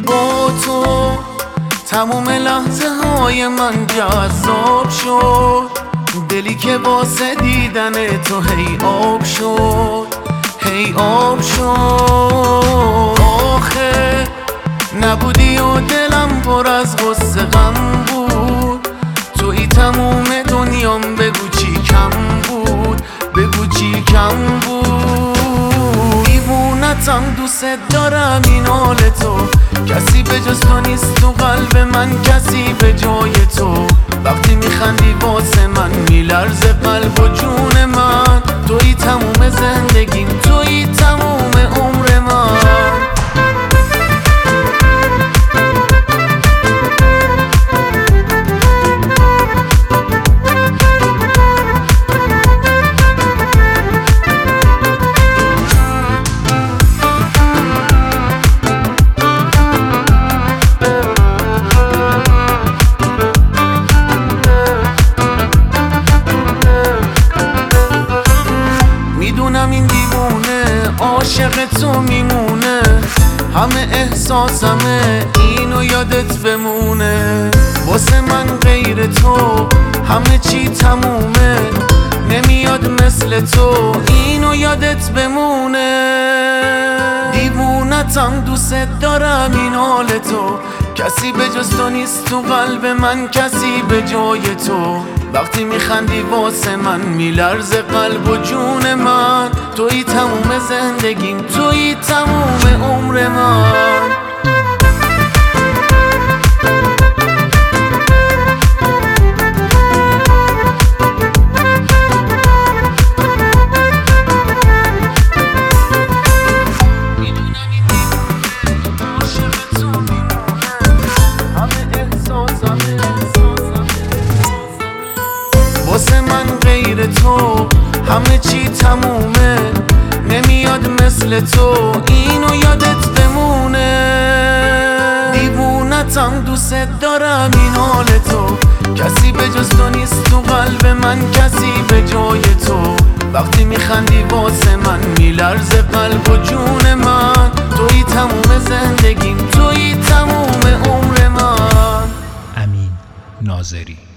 با تو تموم لحظه های من جذاب شد، دلی که واسه دیدن تو هی آب شد، هی آب شد. آخه نبودی و دلم پر از غصه غم بود، توی تموم دنیام بگو چی کم بود، بگو چی کم بود. دیوونتم دوست دارم این حال تو، کسی به جز تو نیست تو قلب من، کسی به جای تو. وقتی میخندی واسه من میلرزه قلب و جون من، توی تموم زندگیم، توی تموم عمر من. میدونم این دیوونه عاشق تو میمونه، همه احساسمه اینو یادت بمونه. واسه من غیر تو همه چی تمومه، نمیاد مثل تو اینو یادت بمونه. دیوونتم دوست دارم این حال تو، کسی به جز تو نیست تو قلب من، کسی به جای تو. وقتی میخندی واسه من میلرزه قلب و جون من، توی تموم زندگیم، توی تموم عمر من. واسه من غیر تو همه چی تمومه، نمیاد مثل تو اینو یادت بمونه. دیوونتم دوست دارم این حال تو، کسی به جز تو نیست تو قلب من، کسی به جای تو. وقتی میخندی واسه من میلرزه قلب و جون من، توی تموم زندگیم، توی تموم عمر من. امین ناظری.